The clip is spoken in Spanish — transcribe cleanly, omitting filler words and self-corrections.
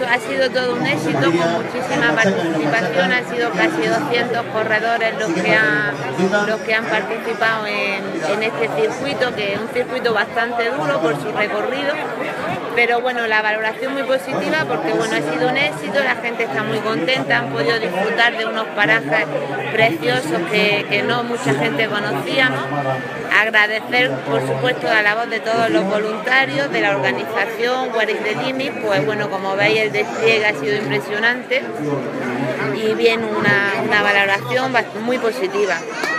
ha sido todo un éxito, con muchísima participación. Han sido casi 200 corredores los que han participado en este circuito, que es un circuito bastante duro por su recorrido, pero bueno, la valoración muy positiva porque bueno, ha sido un éxito, la gente está muy contenta, han podido disfrutar de unos parajes preciosos que no mucha gente conocía, ¿no? Agradecer por supuesto la labor de todos los voluntarios, de la organización What is the Limit, pues bueno, como veis el despliegue ha sido impresionante y bien, una valoración muy positiva.